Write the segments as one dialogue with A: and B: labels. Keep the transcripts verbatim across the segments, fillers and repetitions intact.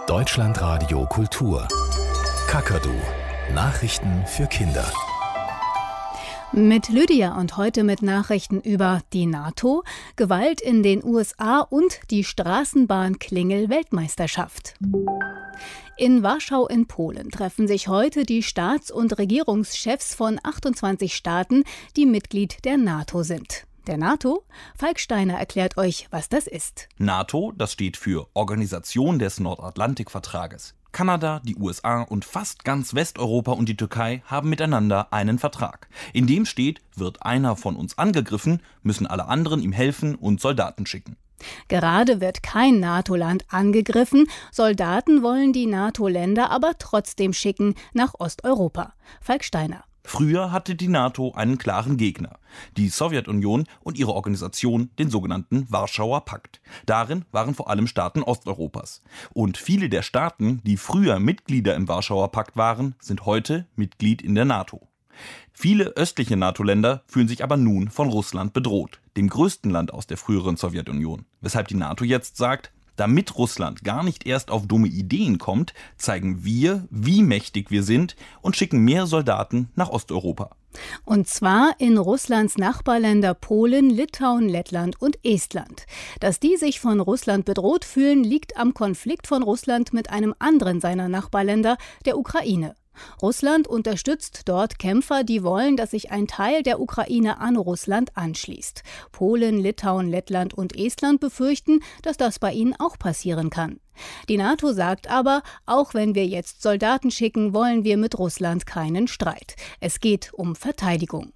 A: Deutschlandradio Kultur. Kakadu. Nachrichten für Kinder.
B: Mit Lydia und heute mit Nachrichten über die NATO, Gewalt in den U S A und die Straßenbahnklingel-Weltmeisterschaft. In Warschau in Polen treffen sich heute die Staats- und Regierungschefs von achtundzwanzig Staaten, die Mitglied der NATO sind. Der NATO? Falk Steiner erklärt euch, was das ist.
C: NATO, das steht für Organisation des Nordatlantikvertrages. Kanada, die U S A und fast ganz Westeuropa und die Türkei haben miteinander einen Vertrag. In dem steht, wird einer von uns angegriffen, müssen alle anderen ihm helfen und Soldaten schicken.
B: Gerade wird kein NATO-Land angegriffen, Soldaten wollen die NATO-Länder aber trotzdem schicken nach Osteuropa. Falk Steiner.
C: Früher hatte die NATO einen klaren Gegner, die Sowjetunion und ihre Organisation, den sogenannten Warschauer Pakt. Darin waren vor allem Staaten Osteuropas. Und viele der Staaten, die früher Mitglieder im Warschauer Pakt waren, sind heute Mitglied in der NATO. Viele östliche NATO-Länder fühlen sich aber nun von Russland bedroht, dem größten Land aus der früheren Sowjetunion. Weshalb die NATO jetzt sagt, damit Russland gar nicht erst auf dumme Ideen kommt, zeigen wir, wie mächtig wir sind und schicken mehr Soldaten nach Osteuropa.
B: Und zwar in Russlands Nachbarländer Polen, Litauen, Lettland und Estland. Dass die sich von Russland bedroht fühlen, liegt am Konflikt von Russland mit einem anderen seiner Nachbarländer, der Ukraine. Russland unterstützt dort Kämpfer, die wollen, dass sich ein Teil der Ukraine an Russland anschließt. Polen, Litauen, Lettland und Estland befürchten, dass das bei ihnen auch passieren kann. Die NATO sagt aber, auch wenn wir jetzt Soldaten schicken, wollen wir mit Russland keinen Streit. Es geht um Verteidigung.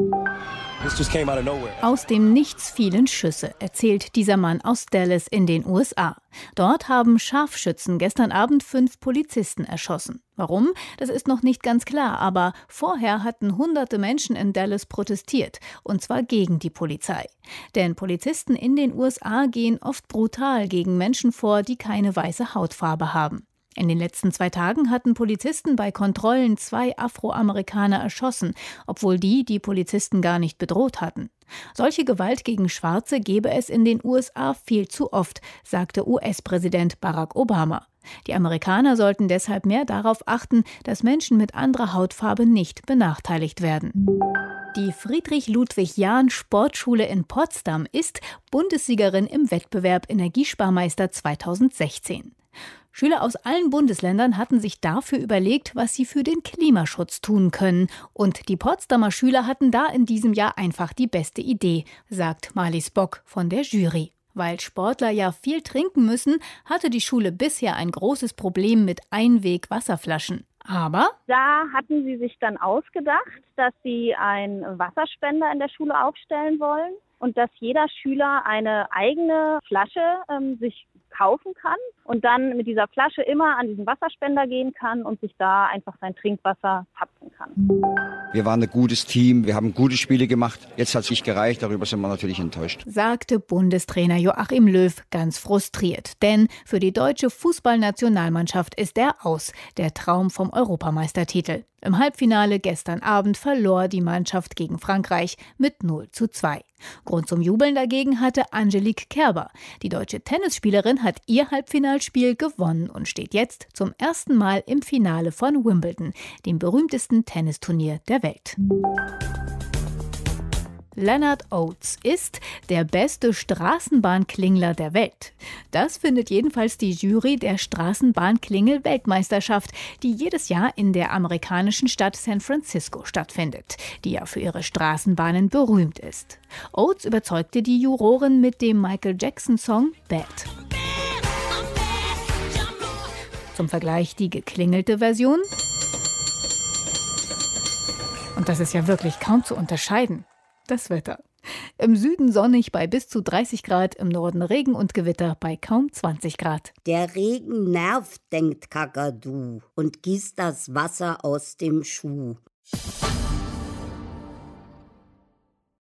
B: Aus dem Nichts fielen Schüsse, erzählt dieser Mann aus Dallas in den U S A. Dort haben Scharfschützen gestern Abend fünf Polizisten erschossen. Warum? Das ist noch nicht ganz klar, aber vorher hatten hunderte Menschen in Dallas protestiert, und zwar gegen die Polizei. Denn Polizisten in den U S A gehen oft brutal gegen Menschen vor, die keine weiße Hautfarbe haben. In den letzten zwei Tagen hatten Polizisten bei Kontrollen zwei Afroamerikaner erschossen, obwohl die die Polizisten gar nicht bedroht hatten. Solche Gewalt gegen Schwarze gebe es in den U S A viel zu oft, sagte U S-Präsident Barack Obama. Die Amerikaner sollten deshalb mehr darauf achten, dass Menschen mit anderer Hautfarbe nicht benachteiligt werden. Die Friedrich-Ludwig-Jahn-Sportschule in Potsdam ist Bundessiegerin im Wettbewerb Energiesparmeister zweitausendsechzehn. Schüler aus allen Bundesländern hatten sich dafür überlegt, was sie für den Klimaschutz tun können. Und die Potsdamer Schüler hatten da in diesem Jahr einfach die beste Idee, sagt Marlies Bock von der Jury. Weil Sportler ja viel trinken müssen, hatte die Schule bisher ein großes Problem mit Einweg-Wasserflaschen. Aber
D: da hatten sie sich dann ausgedacht, dass sie einen Wasserspender in der Schule aufstellen wollen und dass jeder Schüler eine eigene Flasche ähm, sich kaufen kann und dann mit dieser Flasche immer an diesen Wasserspender gehen kann und sich da einfach sein Trinkwasser zapfen kann.
E: Wir waren ein gutes Team, wir haben gute Spiele gemacht. Jetzt hat es nicht gereicht, darüber sind wir natürlich enttäuscht.
B: Sagte Bundestrainer Joachim Löw ganz frustriert. Denn für die deutsche Fußballnationalmannschaft ist er aus, der Traum vom Europameistertitel. Im Halbfinale gestern Abend verlor die Mannschaft gegen Frankreich mit null zu zwei. Grund zum Jubeln dagegen hatte Angelique Kerber. Die deutsche Tennisspielerin hat ihr Halbfinalspiel gewonnen und steht jetzt zum ersten Mal im Finale von Wimbledon, dem berühmtesten Tennisturnier der Welt. Leonard Oates ist der beste Straßenbahnklingler der Welt. Das findet jedenfalls die Jury der Straßenbahnklingel-Weltmeisterschaft, die jedes Jahr in der amerikanischen Stadt San Francisco stattfindet, die ja für ihre Straßenbahnen berühmt ist. Oates überzeugte die Juroren mit dem Michael Jackson-Song Bad. Zum Vergleich die geklingelte Version. Und das ist ja wirklich kaum zu unterscheiden. Das Wetter. Im Süden sonnig bei bis zu dreißig Grad, im Norden Regen und Gewitter bei kaum zwanzig Grad.
F: Der Regen nervt, denkt Kakadu, und gießt das Wasser aus dem Schuh.